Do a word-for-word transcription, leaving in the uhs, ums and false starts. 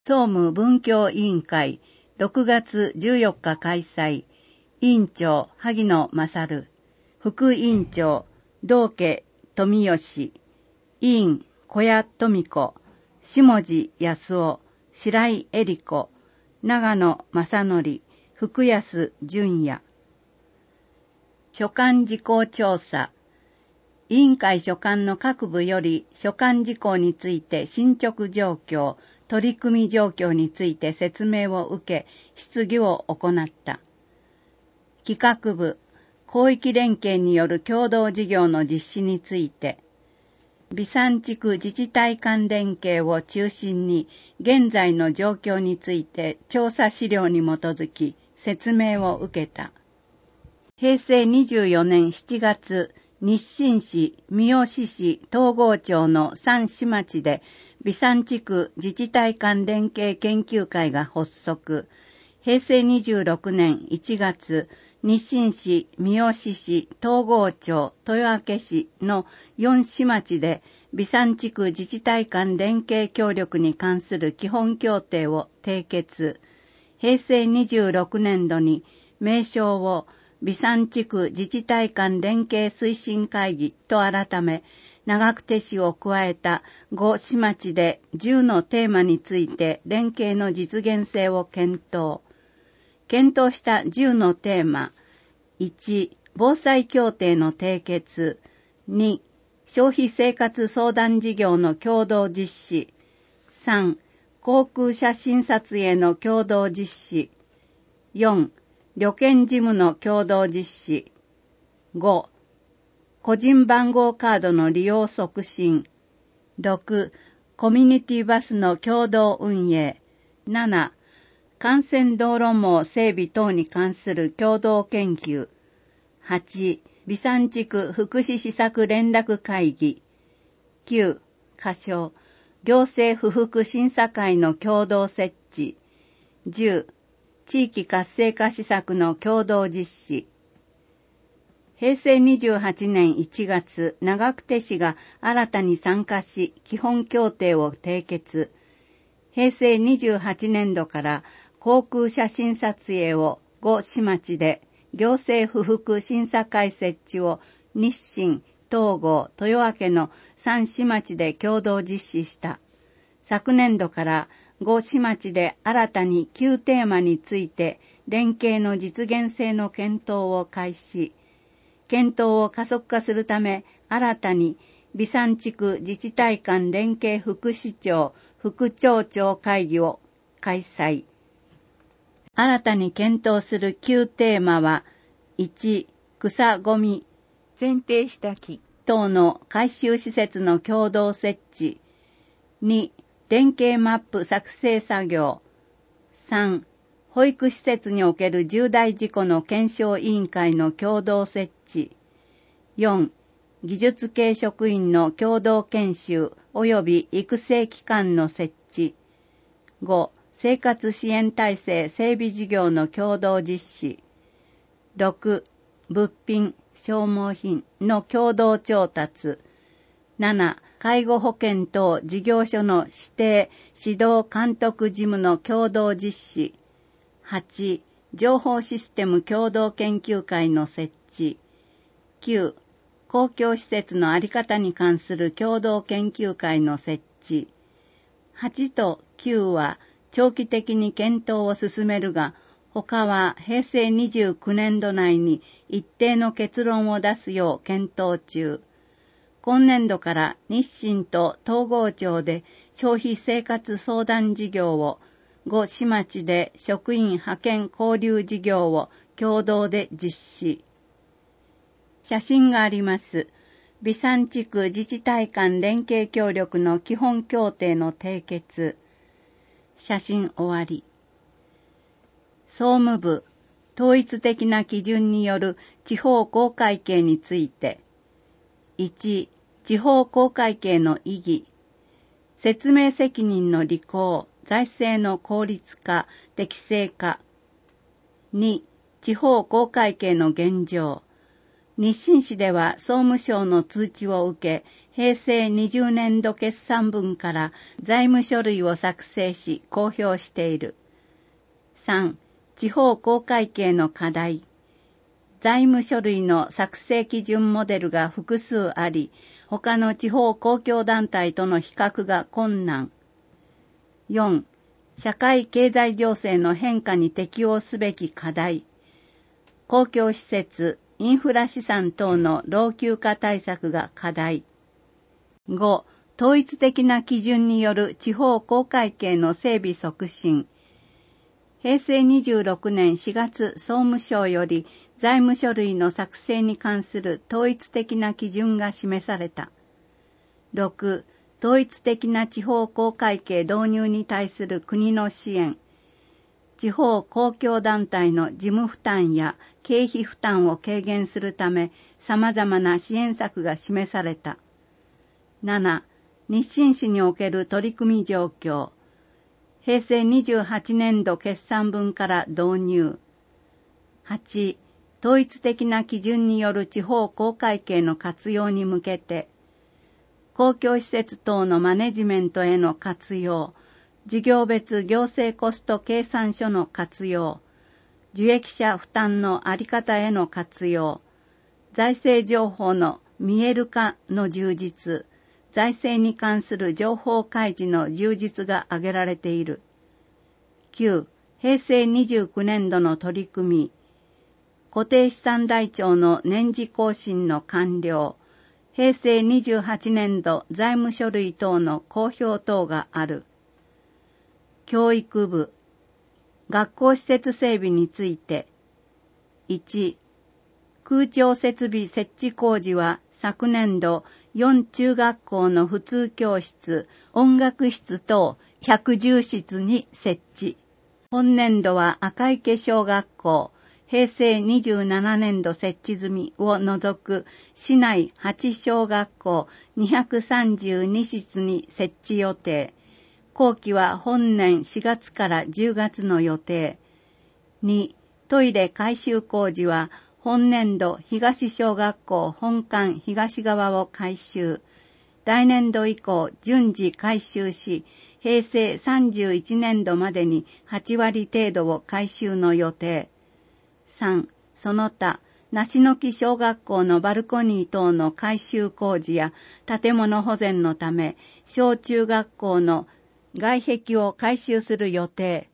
総務文教委員会ろくがつじゅうよっか開催。委員長萩野勝、副委員長道家富吉、委員小谷富子、下地康夫、白井恵理子、長野正則、福安淳也。所管事項調査。委員会所管の各部より所管事項について進捗状況、取り組み状況について説明を受け、質疑を行った。企画部、広域連携による共同事業の実施について、備産地区自治体間連携を中心に現在の状況について調査資料に基づき説明を受けた。へいせいにじゅうよねんしちがつ、日清市、三好市、東郷町の三市町で備産地区自治体間連携研究会が発足。へいせいにじゅうろくねんいちがつ、日清市、三好市、東郷町、豊明市のよん市町で備産地区自治体間連携協力に関する基本協定を締結。へいせいにじゅうろくねんどに名称を備産地区自治体間連携推進会議と改め、長久手市を加えたご市町でじゅうのテーマについて連携の実現性を検討。検討したじゅうのテーマ。いち、防災協定の締結。に、消費生活相談事業の共同実施。さん、航空写真撮影の共同実施。よん、旅券事務の共同実施。ご、個人番号カードの利用促進。ろく、コミュニティバスの共同運営。なな、幹線道路網整備等に関する共同研究。はち、備産地区福祉施策連絡会議。きゅう、仮称、行政不服審査会の共同設置。じゅう、地域活性化施策の共同実施。へいせいにじゅうはちねんいちがつ、長久手市が新たに参加し、基本協定を締結。へいせいにじゅうはちねんどから航空写真撮影をご市町で、行政不服審査会設置を日清、東郷、豊明のさん市町で共同実施した。昨年度からご市町で新たにきゅうテーマについて連携の実現性の検討を開始。検討を加速化するため、新たに備産地区自治体間連携副市長、副町長会議を開催。新たに検討するきゅうテーマは、いち、草ごみ、剪定した木等の回収施設の共同設置。に、連携マップ作成作業。さん、保育施設における重大事故の検証委員会の共同設置。よん、技術系職員の共同研修及び育成機関の設置。ご、生活支援体制整備事業の共同実施。ろく、物品、消耗品の共同調達。なな、介護保険等事業所の指定、指導監督事務の共同実施。はち、情報システム共同研究会の設置。きゅう、公共施設のあり方に関する共同研究会の設置。はちときゅうは長期的に検討を進めるが、他はへいせいにじゅうきゅうねんど内に一定の結論を出すよう検討中。今年度から日清と東郷町で消費生活相談事業を、ご市町で職員派遣交流事業を共同で実施。写真があります。備産地区自治体間連携協力の基本協定の締結。写真終わり。総務部、統一的な基準による地方公会計について。いち、地方公会計の意義。説明責任の履行、財政の効率化、適正化。に、地方公会計の現状。日清市では総務省の通知を受け、 へいせいにじゅうねんど決算分から財務書類を作成し公表している。さん. 地方公会計の課題。財務書類の作成基準モデルが複数あり、他の地方公共団体との比較が困難。よん. 社会経済情勢の変化に適応すべき課題。公共施設、インフラ資産等の老朽化対策が課題。ご. 統一的な基準による地方公会計の整備促進。へいせいにじゅうろくねんしがつ総務省より財務書類の作成に関する統一的な基準が示された。ろく. 統一的な地方公会計導入に対する国の支援。地方公共団体の事務負担や経費負担を軽減するため様々な支援策が示された。なな. 日清市における取り組み状況。へいせいにじゅうはちねんど決算分から導入。はち. 統一的な基準による地方公会計の活用に向けて、公共施設等のマネジメントへの活用、事業別行政コスト計算書の活用、受益者負担のあり方への活用、財政情報の見える化の充実、財政に関する情報開示の充実が挙げられている。きゅう. へいせいにじゅうきゅうねんどの取り組み。固定資産台帳の年次更新の完了。へいせいにじゅうはちねんど財務書類等の公表等がある。教育部。学校施設整備について。いち. 空調設備設置工事は昨年度よん中学校の普通教室、音楽室等ひゃくじゅうしつに設置。本年度は赤池小学校、へいせいにじゅうななねんど設置済みを除く市内はち小学校にひゃくさんじゅうにしつに設置予定。後期は本年しがつからじゅうがつの予定。に. トイレ改修工事は本年度東小学校本館東側を改修。来年度以降順次改修し、へいせいさんじゅういちねんどまでにはちわり程度を改修の予定。さん. その他、梨の木小学校のバルコニー等の改修工事や建物保全のため、小中学校の外壁を改修する予定。